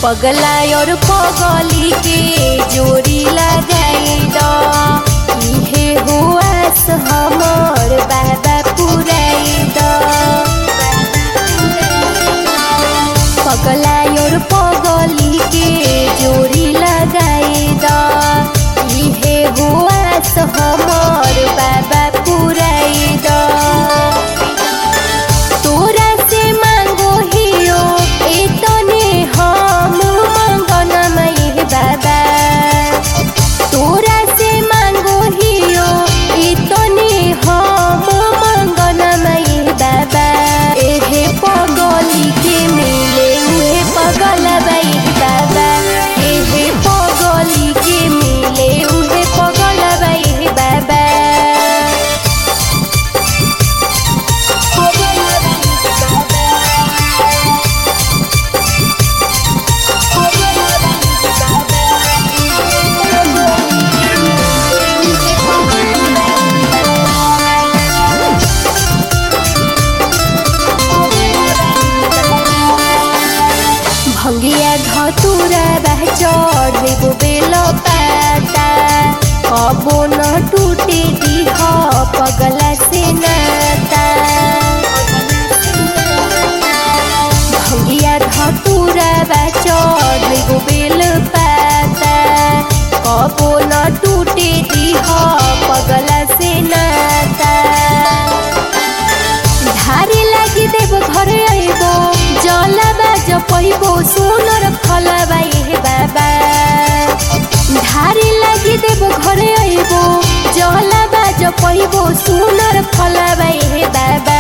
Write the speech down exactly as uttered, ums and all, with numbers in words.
पगला और पगली के जोड़ी लगाई दो इहे हुआस हमर बाबा पुराई दो। पगला और पगली के जोड़ी लगाई दो इहे हुआस हमर बाबा पुराई दो। तोरा से मांगो हियो एतने हम मंगन मई बाबा। तोरा से मांगो हियो एतने हम मंगन मई बाबा। एहे पगली के मिले उहे पगल बई बाबा। एहे पगली के मिले उहे पगल बई बाबा। भंगिया धतुरा बह चढ़ेबो बेल पाता कबो न टूटे दीह पगला से नाता। भंगिया धतुरा बह चढ़ेबो बेल पाता कबो न टूटे दीह पगला से नाता। धारे लागी देव घर आइबो जलबा जपइबो सुनर फलबा हे बाबा। धारे लागी देव घर आइबो जलबा जपइबो सुनर फलबा हे बाबा।